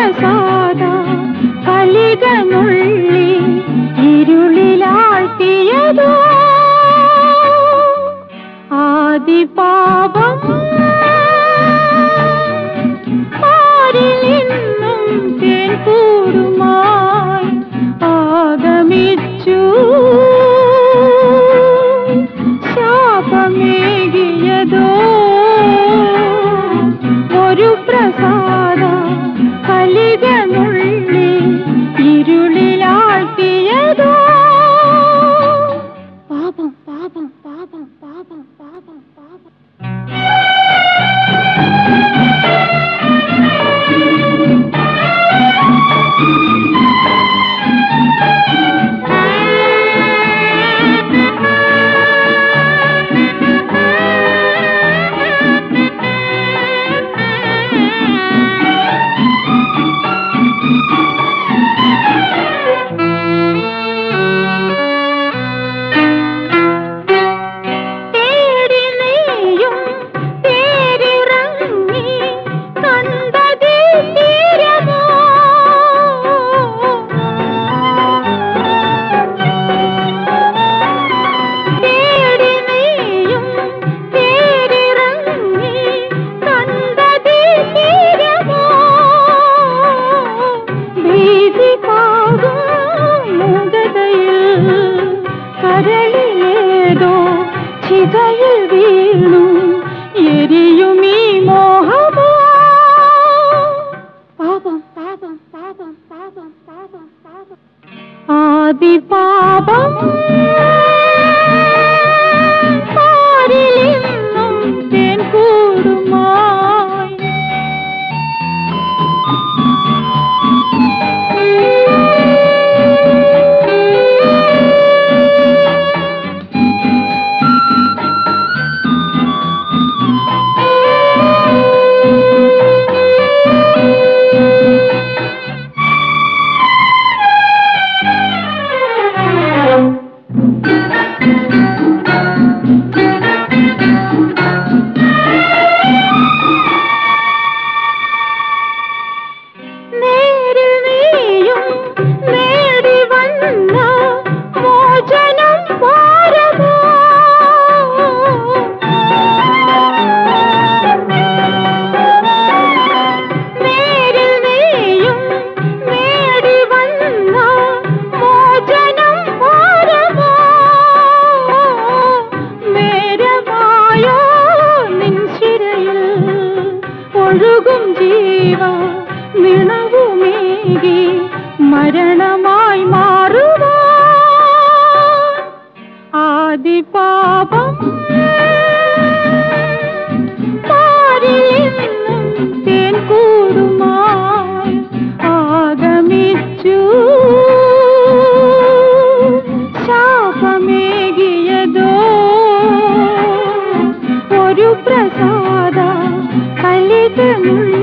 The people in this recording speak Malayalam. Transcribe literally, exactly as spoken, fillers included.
പ്രസാദ കലികനുള്ളി ഇരുളിലാഴ്ത്തിയതോ ആദിപാപം പാരിൽ നിന്നും തേൻ കൂടുമായി ആഗമിച്ചു ശാപമേകിയതോ ഒരു പ്രസാദ കലികനുള്ളി ഇരുളിലാഴ്ത്തിയതോ പാപം പാപം പാപം പാപം പാപം പാപം. ചിതയിൽ വീണു എരിയുമീ മോഹമോ പാപം പാപം പാപം പാപം പാപം പാപം ആദി പാപം പാരിൽ നിന്നും തേൻ കൂടുമായി ഒഴുകും ജീവ നിണവുമേകി മരണമായി മാറുക ആദിപാപം പാരിൽ നിന്നും തേൻ കൂടുമായി ആഗമിച്ചു ശാപമേകിയതോ ഒരു പ്രസാദ കലികനുള്ളി